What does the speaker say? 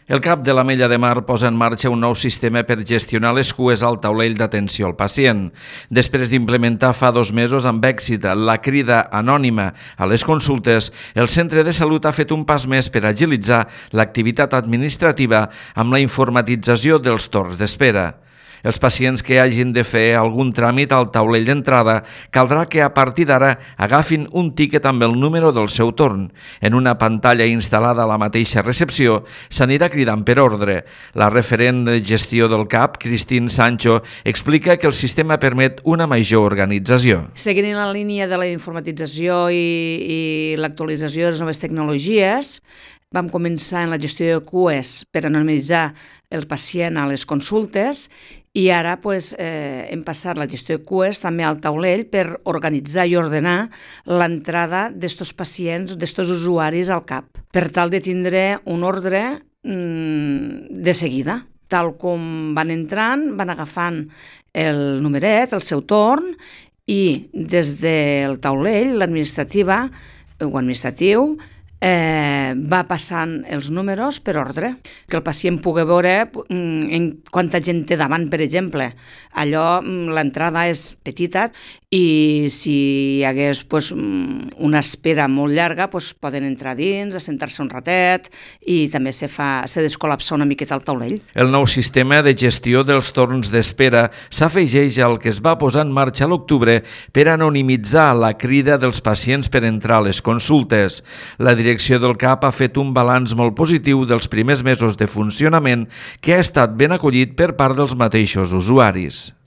El CAP de l'Ametlla de Mar posa en marxa un nou sistema per gestionar les cues al taulell d'atenció al pacient. Després d'implementar fa 2 mesos amb èxit la crida anònima a les consultes, el centre de salut ha fet un pas més per agilitzar l'activitat administrativa amb la informatització dels torns d'espera. Els pacients que hagin de fer algun tràmit al taulell d'entrada caldrà que a partir d'ara agafin un tíquet amb el número del seu torn. En una pantalla instal·lada a la mateixa recepció s'anirà cridant per ordre. La referent de gestió del CAP, Cristín Sancho, explica que el sistema permet una major organització. Seguint en la línia de la informatització i l'actualització de les noves tecnologies, vam començar en la gestió de cues per anonimitzar el pacient a les consultes i ara hem passat la gestió de cues també al taulell per organitzar i ordenar l'entrada d'estos pacients, d'estos usuaris al CAP, per tal de tindre un ordre de seguida. Tal com van entrant, van agafant el numeret, el seu torn, i des del taulell, l'administratiu, va passant els números per ordre, que el pacient pugui veure quanta gent té davant, per exemple. Allò, l'entrada és petita i si hi hagués una espera molt llarga, poden entrar dins, assentar-se un ratet i també se descol·lapsa una miqueta el taulell. El nou sistema de gestió dels torns d'espera s'afegeix al que es va posar en marxa a l'octubre per anonimitzar la crida dels pacients per entrar a les consultes. La direcció del CAP ha fet un balanç molt positiu dels primers mesos de funcionament que ha estat ben acollit per part dels mateixos usuaris.